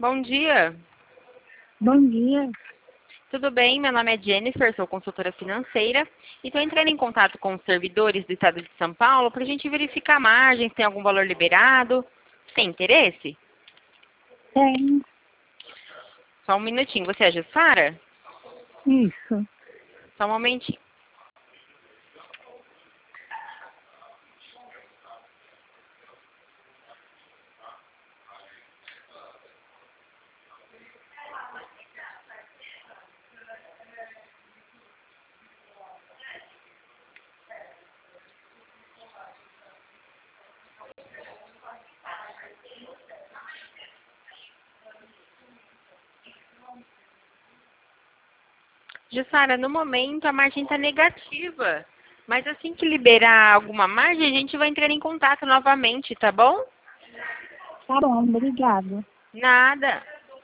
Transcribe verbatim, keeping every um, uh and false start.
Bom dia. Bom dia. Tudo bem? Meu nome é Jennifer, sou consultora financeira e estou entrando em contato com os servidores do estado de São Paulo para a gente verificar a margem, se tem algum valor liberado. Tem interesse? Tem. Só um minutinho. Você é a Jussara? Isso. Só um momentinho. Jussara, no momento a margem está negativa. Mas assim que liberar alguma margem, a gente vai entrar em contato novamente, tá bom? Tá bom, obrigada. Nada.